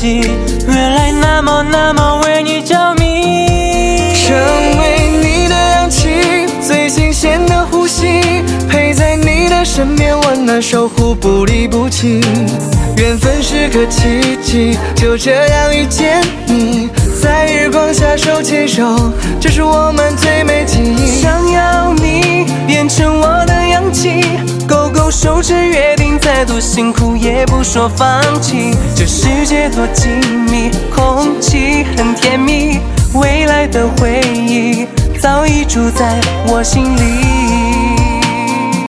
忆，原来那么为你着迷。 成为你的氧气，最新鲜的呼吸，陪在你的身边，温暖守护，不离不弃。缘分是个奇迹，就这样遇见你，在日光下手牵手，这是我们最美记忆。 想要你变成我的氧气，勾勾手指约定，再多辛苦也不说放弃。这世界多静谧，空气很甜蜜，未来的回忆早已住在我心里。